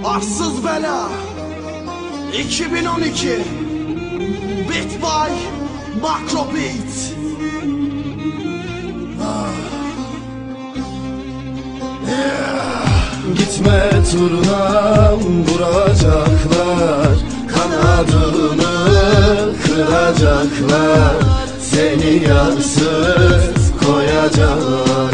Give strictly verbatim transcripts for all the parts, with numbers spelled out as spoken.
Arsız Bela iki bin on iki Beat by Macro Beat. ah. yeah. Gitme turnam, vuracaklar, kanadını kıracaklar, seni yarsız koyacaklar.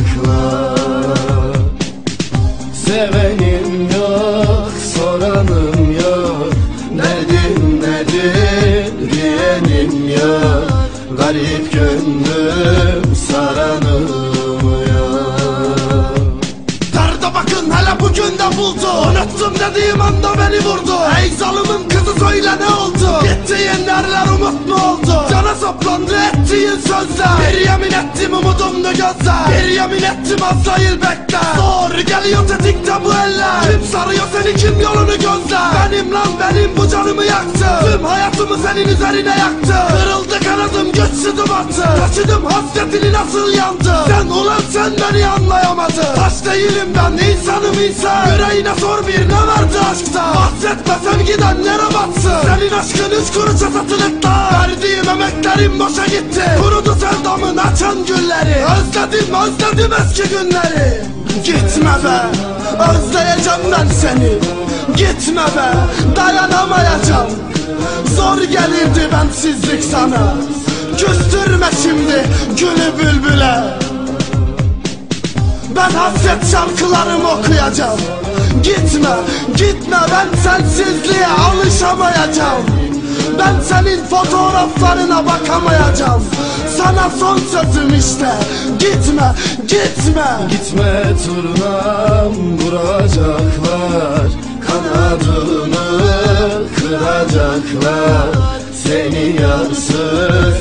Sevenim yok, soranım yok, derdim nedir diyenim yok, garip gönlüm saranım yok. Derde bakın hele bugün de buldu, unuttum dediğim anda beni vurdu. Ey zalımın kızı söyle ne oldu? Gittiğin derler umut mu oldu? Cana saplandı ettiğin sözler. Bir yemin ettim umudumdu gözler. Bir yemin ettim Azrail bekle. Zor geliyor tetikte bu eller. Kim sarıyor seni, kim yolunu gözler? Benim lan benim, bu canımı yaktı. Tüm hayatımı senin üzerine yaktı. Kırıldı kanadım, güçsüzüm attı. Taşıdım hasretini nasıl yandı? Sen ulan sen beni anlayamadın. Taş değilim ben, insanım insan. Yüreğine sor bir ne vardı aşkta? Bahsetme sevgiden yere batsın. Senin aşkın üç kuruşa satılıkta. Verdiğim emeklerim boşa gitti. Kurudu sevdamın açan gülleri. Özledim özledim eski günleri. Gitme be, özleyeceğim ben seni. Gitme be, dayanamayacağım. Zor gelirdi bensizlik sana. Küstürme şimdi gülü bülbüle. Ben hasret şarkılarımı okuyacağım. Gitme, gitme, ben sensizliğe alışamayacağım. Ben senin fotoğraflarına bakamayacağım. Sana son sözüm işte. Gitme, gitme. Gitme turnam, vuracaklar, kanadını kıracaklar, seni yarsız